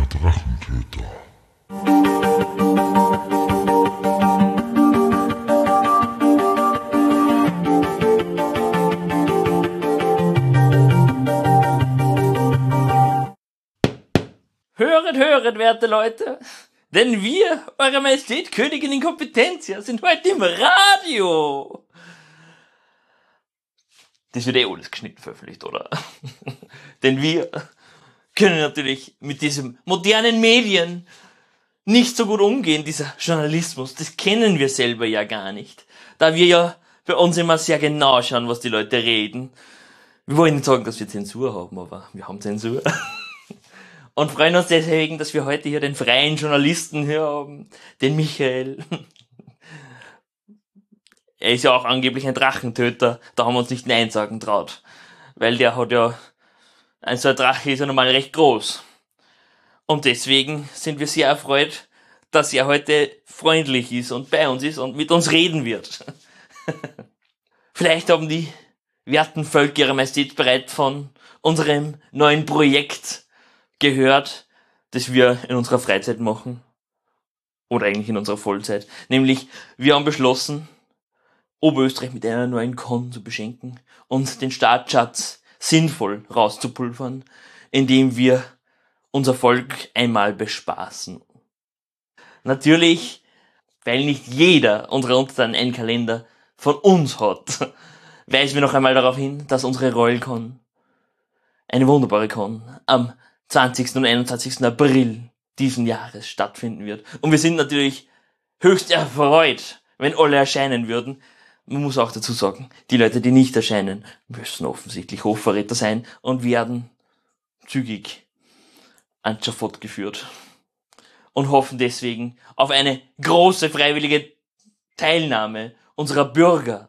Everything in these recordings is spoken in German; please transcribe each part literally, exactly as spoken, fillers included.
Drachentöter. Höret, höret, werte Leute, denn wir, Eure Majestät Königin in Kompetentia, sind heute im Radio. Das wird eh alles geschnitten veröffentlicht, oder? Denn wir können natürlich mit diesem modernen Medien nicht so gut umgehen, dieser Journalismus. Das kennen wir selber ja gar nicht. Da wir ja bei uns immer sehr genau schauen, was die Leute reden. Wir wollen nicht sagen, dass wir Zensur haben, aber wir haben Zensur. Und freuen uns deswegen, dass wir heute hier den freien Journalisten hier haben, den Michael. Er ist ja auch angeblich ein Drachentöter, da haben wir uns nicht Nein sagen traut. Weil der hat ja, ein so ein Drache ist ja normal recht groß. Und deswegen sind wir sehr erfreut, dass er heute freundlich ist und bei uns ist und mit uns reden wird. Vielleicht haben die werten Völker Ihrer Majestät bereits von unserem neuen Projekt gehört, das wir in unserer Freizeit machen. Oder eigentlich in unserer Vollzeit. Nämlich, wir haben beschlossen, Oberösterreich mit einer neuen Con zu beschenken und den Staatsschatz sinnvoll rauszupulvern, indem wir unser Volk einmal bespaßen. Natürlich, weil nicht jeder unserer Untertanen einen Kalender von uns hat, weisen wir noch einmal darauf hin, dass unsere Royal Con, eine wunderbare Con, am zwanzigsten und einundzwanzigsten April diesen Jahres stattfinden wird. Und wir sind natürlich höchst erfreut, wenn alle erscheinen würden. Man muss auch dazu sagen, die Leute, die nicht erscheinen, müssen offensichtlich Hofverräter sein und werden zügig ans Schafott geführt. Und hoffen deswegen auf eine große freiwillige Teilnahme unserer Bürger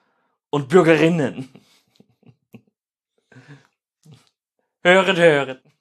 und Bürgerinnen. Höret, höret.